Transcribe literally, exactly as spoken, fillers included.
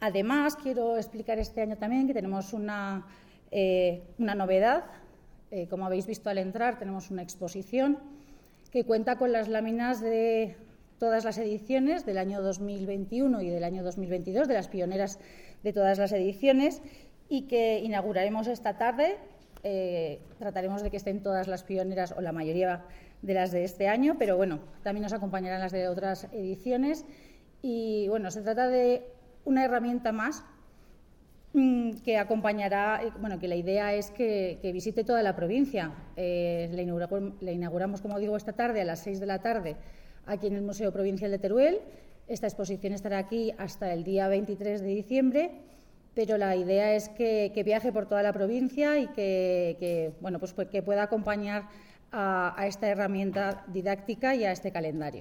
Además, quiero explicar este año también que tenemos una, eh, una novedad. Eh, como habéis visto al entrar, tenemos una exposición que cuenta con las láminas de todas las ediciones del año dos mil veintiuno y del año dos mil veintidós, de las pioneras de todas las ediciones, y que inauguraremos esta tarde. Eh, trataremos de que estén todas las pioneras o la mayoría de las de este año, pero bueno, también nos acompañarán las de otras ediciones. Y bueno, se trata de una herramienta más mmm, que acompañará, bueno, que la idea es que, que visite toda la provincia. Eh, la, inauguramos, la inauguramos, como digo, esta tarde a las seis de la tarde aquí en el Museo Provincial de Teruel. Esta exposición estará aquí hasta el día veintitrés de diciembre, pero la idea es que, que viaje por toda la provincia y que, que, bueno, pues, que pueda acompañar a, a esta herramienta didáctica y a este calendario.